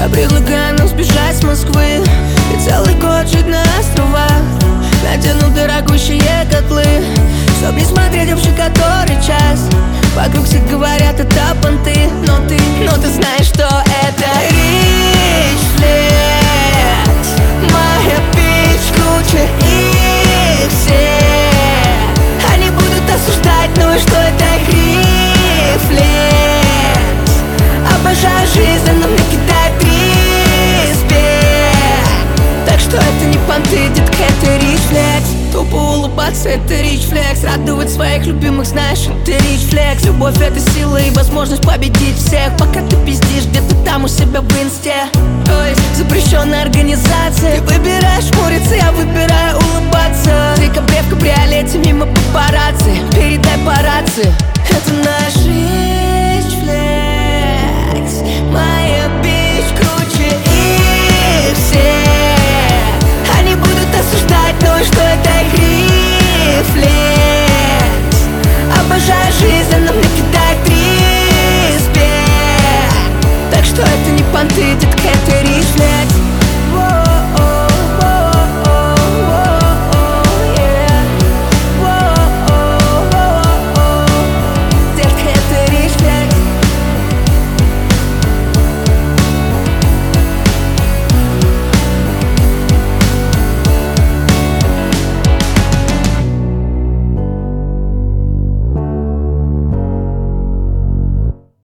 Я предлагаю нам сбежать с Москвы и целый год жить на островах. Натяну дорогущие котлы, чтоб не смотреть вообще который час. Вокруг все говорят, это понты, но ты знаешь, что это Rich Flex. Моя бич круче их всех. Они будут осуждать, ну и что это рефлекс. Обожаю жизнь, но мне кидает респект. Так что это не понты, детка, это Rich Flex. Тупо улыбаться, это Rich Flex. Радовать своих любимых, знаешь, это Rich Flex. Любовь — это сила и возможность победить всех. Пока ты пиздишь где-то там у себя в инсте. Ой, запрещенная организация. Ты выбираешь хмуриться, я выбираю улыбаться. В декабре в кабриолете мимо папарацци. Передай по рации, это наш